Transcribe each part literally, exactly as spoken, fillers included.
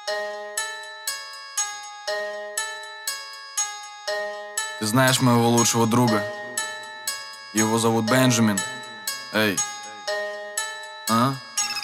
Ты знаешь моего лучшего друга? Его зовут Бенджамин. Эй. А?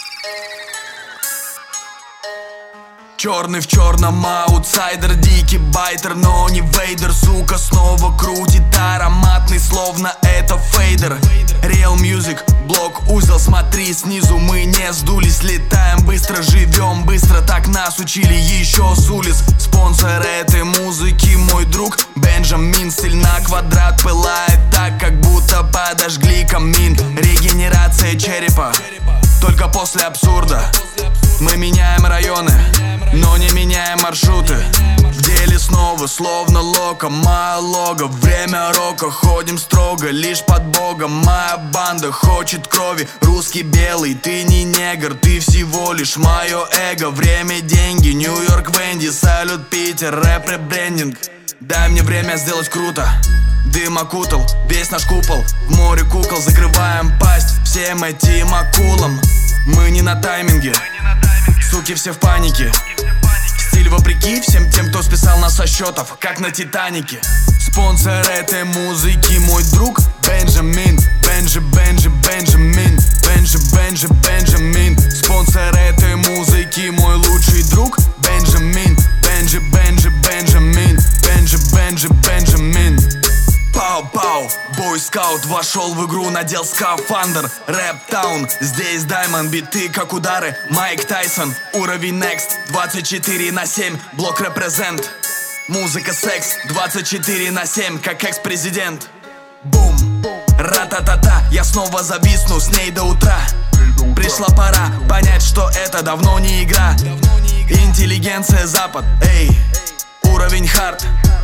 Черный в черном аутсайдер, дикий байтер, но не Вейдер. Сука снова крутит ароматный, словно это фейдер. Real Music, блок, узел, смотри снизу. Мы не сдулись, летаем быстро, живем быстро. Так нас учили еще с улиц. Спонсор этой музыки мой друг Бенджамин. Стиль на квадрат пылает так, как будто подожгли камин. Регенерация черепа, только после абсурда. Мы меняем районы, но не меняем маршруты. В деле снова, словно локо, моя лого. Время рока, ходим строго, лишь под Богом. Моя банда хочет крови, русский белый. Ты не негр, ты всего лишь мое эго. Время, деньги, Нью-Йорк, Венди. Салют, Питер, рэп, ребрендинг. Дай мне время сделать круто. Дым окутал весь наш купол. В море кукол закрываем пасть всем этим акулам. Мы не на тайминге, суки все в панике. Стиль вопреки всем тем, кто списал нас со счетов, как на Титанике. Спонсор этой музыки мой друг Бенджамин. Бенджи, Бенджи, Бенджамин. Бенджи, Бенджи, Бенджамин. Спонсор этой музыки мой лучший друг Бенджамин. Бенджи, Бенджи, Бенджамин. Бенджи, Бенджи, Бенджамин. Пау-пау, бойскаут вошел в игру, надел скафандр. Рэп-таун, здесь даймонд, биты как удары. Майк Тайсон, уровень next. Двадцать четыре на семь, блок репрезент. Музыка секс, двадцать четыре на семь, как экс-президент. Бум, ра-та-та-та, я снова зависну с ней до утра. Пришла пора понять, что это давно не игра. Интеллигенция запад, эй, уровень хард.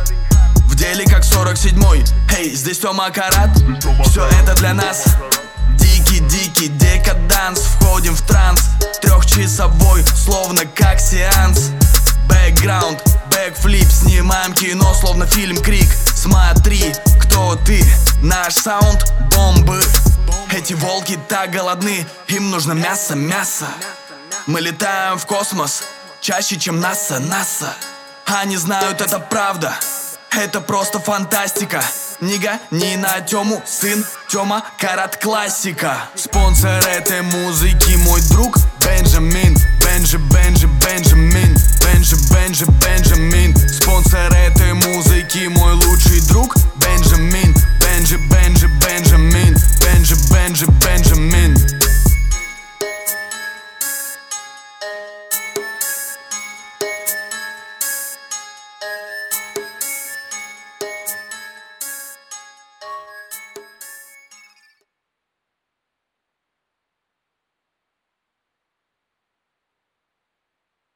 В деле как сорок седьмой. Эй, здесь Тома Карат. Все это для нас. Дикий-дикий декаданс. Входим в транс. Трехчасовой, словно как сеанс. Бэкграунд, бэкфлип. Снимаем кино, словно фильм Крик. Смотри, кто ты. Наш саунд бомбы. Эти волки так голодны. Им нужно мясо, мясо. Мы летаем в космос чаще, чем НАСА, НАСА. Они знают, это правда. Это просто фантастика. Не гони на Тему, сын Тёма Карат, классика. Спонсор этой музыки мой друг Бенджамин. Бенджи, Бенджи, Бенджи.